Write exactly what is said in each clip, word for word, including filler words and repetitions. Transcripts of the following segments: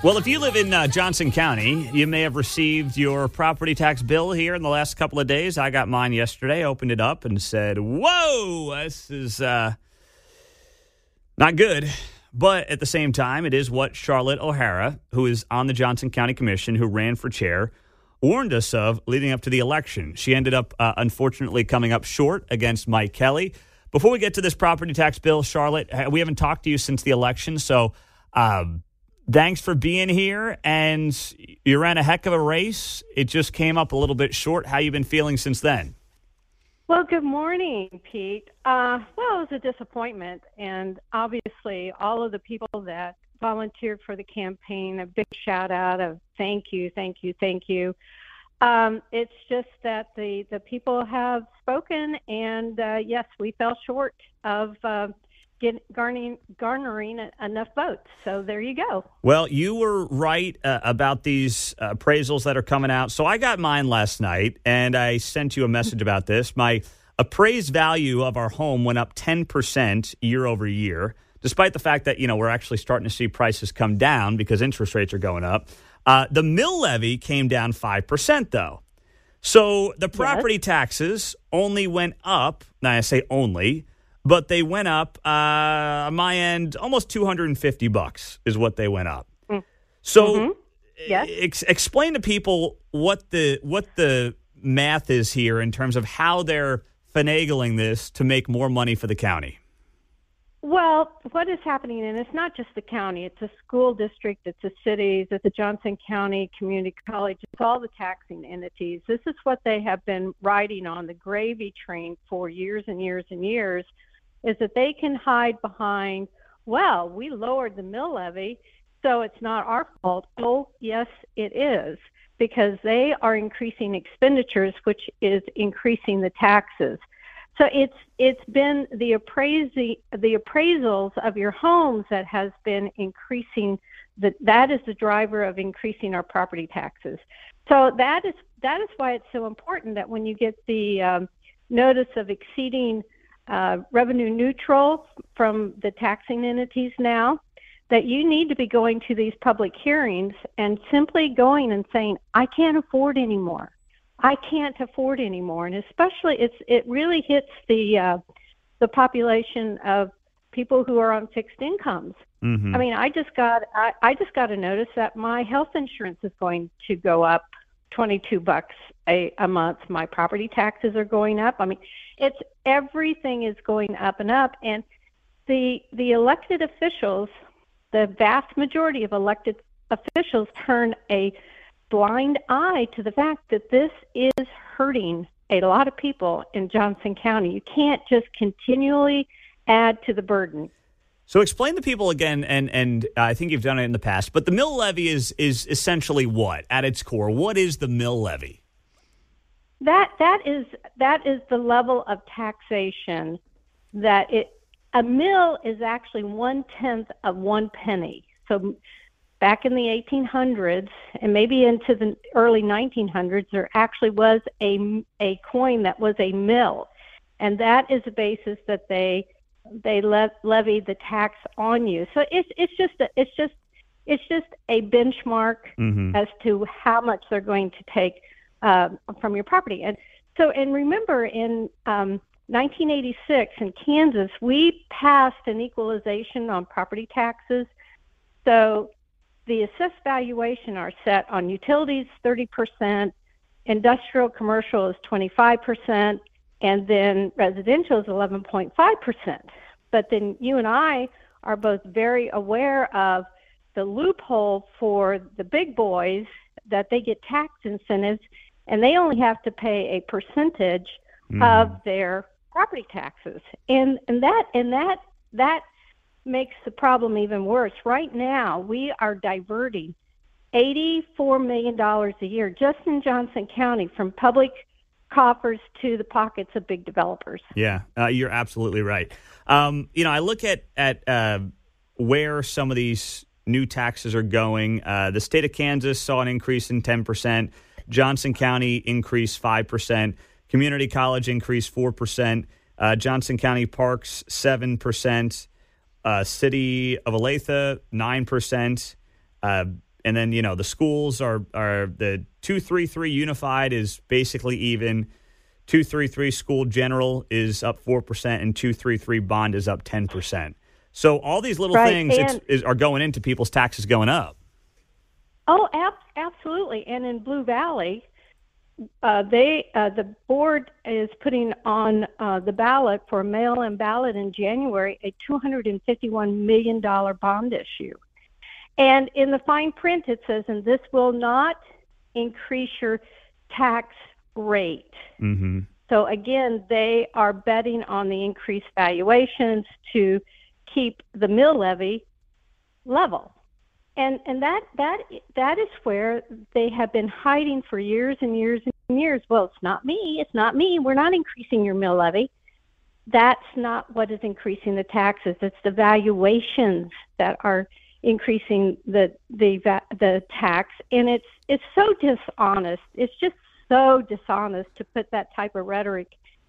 Well, if you live in uh, Johnson County, you may have received your property tax bill here in the last couple of days. I got mine yesterday, opened it up, and said, whoa, this is uh, not good. But at the same time, it is what Charlotte O'Hara, who is on the Johnson County Commission, who ran for chair, warned us of leading up to the election. She ended up, uh, unfortunately, coming up short against Mike Kelly. Before we get to this property tax bill, Charlotte, we haven't talked to you since the election, so um, thanks for being here. And you ran a heck of a race. It just came up a little bit short. How you been feeling since then? Well, good morning, Pete. Uh, well, it was a disappointment, and obviously all of the people that volunteered for the campaign, a big shout out of thank you, thank you, thank you. Um, it's just that the, the people have spoken, and uh, yes, we fell short of uh, get, garnering, garnering enough votes. So there you go. Well, you were right uh, about these uh, appraisals that are coming out. So I got mine last night, and I sent you a message about this. My appraised value of our home went up ten percent year over year, despite the fact that, you know, we're actually starting to see prices come down because interest rates are going up. Uh, the mill levy came down five percent, though. So the property yes. taxes only went up. Now, I say only, but they went up, uh, on my end, almost two hundred fifty bucks is what they went up. Mm. So mm-hmm. yes. ex- explain to people what the what the math is here in terms of how they're finagling this to make more money for the county. Well, what is happening, and it's not just the county, it's a school district, it's the cities, it's the Johnson County Community College, it's all the taxing entities. This is what they have been riding on, the gravy train for years and years and years, is that they can hide behind, well, we lowered the mill levy, so it's not our fault. Oh, yes, it is, because they are increasing expenditures, which is increasing the taxes. So it's it's been the appraising the appraisals of your homes that has been increasing. That that is the driver of increasing our property taxes. So that is that is why it's so important that when you get the um, notice of exceeding uh, revenue neutral from the taxing entities now, that you need to be going to these public hearings and simply going and saying, I can't afford anymore. I can't afford anymore, and especially it's it really hits the uh, the population of people who are on fixed incomes. Mm-hmm. I mean, I just got I, I just got a notice that my health insurance is going to go up twenty-two bucks a, a month. My property taxes are going up. I mean, it's everything is going up and up, and the the elected officials, the vast majority of elected officials, turn a blind eye to the fact that this is hurting a lot of people in Johnson County. You can't just continually add to the burden. So explain to people again, and and I think you've done it in the past, but the mill levy is is essentially what at its core? What is the mill levy? That that is that is the level of taxation that it a mill is actually one tenth of one penny. So back in the eighteen hundreds and maybe into the early nineteen hundreds, there actually was a, a coin that was a mill, and that is the basis that they they le- levied the tax on you. So it's it's just a, it's just it's just a benchmark mm-hmm. as to how much they're going to take uh, from your property. And so, and remember, in um, nineteen eighty-six in Kansas, we passed an equalization on property taxes. So the assessed valuation are set on utilities thirty percent, industrial commercial is twenty-five percent, and then residential is eleven point five percent. But then you and I are both very aware of the loophole for the big boys, that they get tax incentives and they only have to pay a percentage mm. of their property taxes. And and that and that that makes the problem even worse. Right now, we are diverting eighty-four million dollars a year just in Johnson County from public coffers to the pockets of big developers. Yeah, uh, you're absolutely right. Um, you know, I look at, at uh, where some of these new taxes are going. Uh, the state of Kansas saw an increase in ten percent. Johnson County increased five percent. Community College increased four percent. Uh, Johnson County Parks, seven percent. Uh, City of Olathe, nine percent. Uh, And then, you know, the schools are, are the two three three unified is basically even. two three three school general is up four percent and two three three bond is up ten percent. So all these little right. things and, it's, is, are going into people's taxes going up. Oh, ab- absolutely. And in Blue Valley, uh, they uh, the board is putting on uh, the ballot for a mail-in ballot in January a two hundred fifty-one million dollars bond issue. And in the fine print it says, and this will not increase your tax rate. Mm-hmm. So again, they are betting on the increased valuations to keep the mill levy level. And and that that that is where they have been hiding for years and years and years. Well, it's not me. It's not me. We're not increasing your mill levy. That's not what is increasing the taxes. It's the valuations that are increasing the the the tax. And it's it's so dishonest. It's just so dishonest to put that type of rhetoric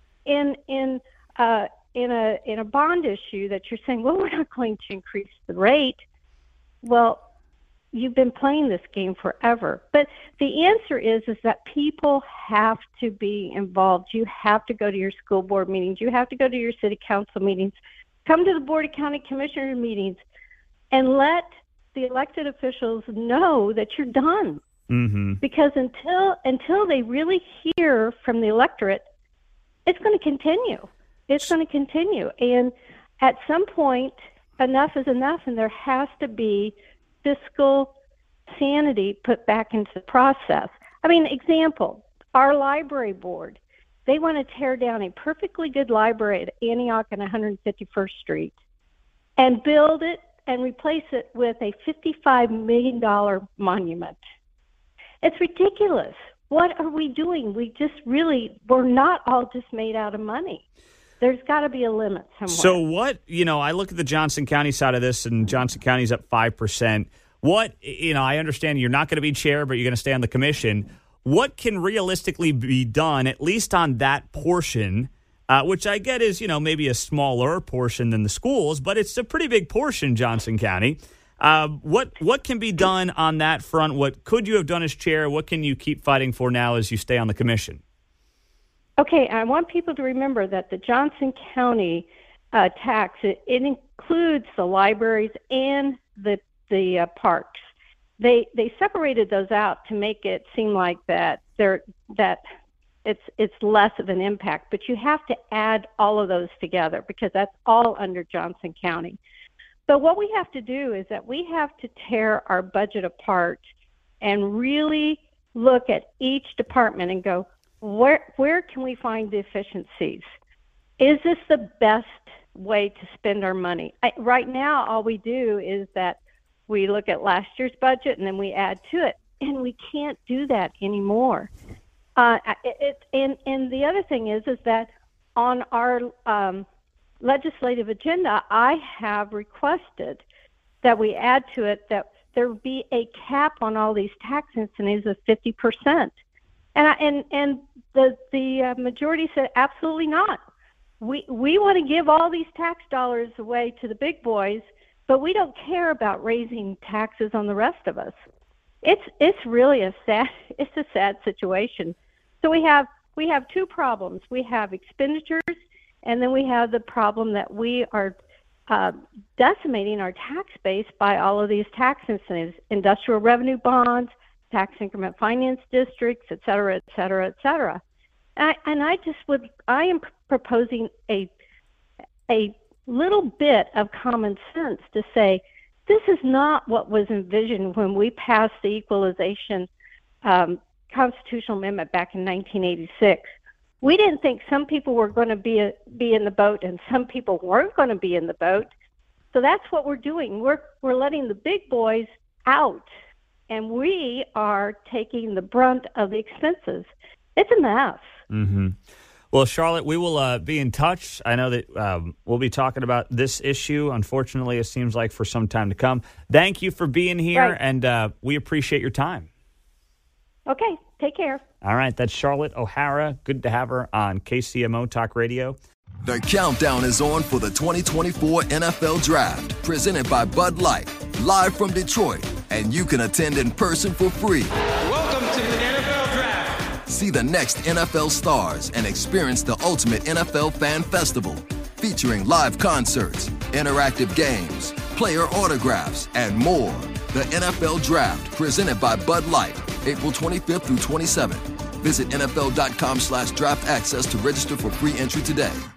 in in uh, in a in a bond issue that you're saying, well, we're not going to increase the rate. Well, you've been playing this game forever. But the answer is is that people have to be involved. You have to go to your school board meetings. You have to go to your city council meetings. Come to the Board of County Commissioner meetings and let the elected officials know that you're done. Mm-hmm. Because until until they really hear from the electorate, it's going to continue. It's going to continue. And at some point, enough is enough, and there has to be fiscal sanity put back into the process. I mean, example, our library board, they want to tear down a perfectly good library at Antioch and one hundred fifty-first Street and build it and replace it with a fifty-five million dollars monument. It's ridiculous. What are we doing? We just really, we're not all just made out of money. There's got to be a limit somewhere. So what, you know, I look at the Johnson County side of this, and Johnson County's up five percent. What, you know, I understand you're not going to be chair, but you're going to stay on the commission. What can realistically be done, at least on that portion, uh, which I get is, you know, maybe a smaller portion than the schools, but it's a pretty big portion, Johnson County. Uh, what what can be done on that front? What could you have done as chair? What can you keep fighting for now as you stay on the commission? Okay, I want people to remember that the Johnson County uh, tax, it, it includes the libraries and the the uh, parks. They they separated those out to make it seem like that they're that it's it's less of an impact, but you have to add all of those together because that's all under Johnson County. But what we have to do is that we have to tear our budget apart and really look at each department and go, where where can we find the efficiencies? Is this the best way to spend our money? I, right now, all we do is that we look at last year's budget and then we add to it, and we can't do that anymore. Uh, it, it, and, and the other thing is is that on our um, legislative agenda, I have requested that we add to it that there be a cap on all these tax incentives of fifty percent. And I, and and the the uh, majority said absolutely not. We we want to give all these tax dollars away to the big boys, but we don't care about raising taxes on the rest of us. It's it's really a sad it's a sad situation. So we have we have two problems. We have expenditures, and then we have the problem that we are uh, decimating our tax base by all of these tax incentives, industrial revenue bonds, tax increment finance districts, et cetera, et cetera, et cetera. And I, and I just would, I am proposing a a little bit of common sense to say, this is not what was envisioned when we passed the equalization um, constitutional amendment back in nineteen eighty-six. We didn't think some people were going to be a, be in the boat and some people weren't going to be in the boat. So that's what we're doing. We're we're letting the big boys out, and we are taking the brunt of the expenses. It's a mess. Mm-hmm. Well, Charlotte, we will uh, be in touch. I know that um, we'll be talking about this issue. Unfortunately, it seems like for some time to come. Thank you for being here, Right. and uh, we appreciate your time. Okay, take care. All right, that's Charlotte O'Hara. Good to have her on K C M O Talk Radio. The countdown is on for the twenty twenty-four N F L Draft, presented by Bud Light, live from Detroit, and you can attend in person for free. Welcome to the N F L Draft. See the next N F L stars and experience the ultimate N F L fan festival, featuring live concerts, interactive games, player autographs, and more. The N F L Draft, presented by Bud Light, April twenty-fifth through twenty-seventh. Visit N F L dot com slash draft access to register for free entry today.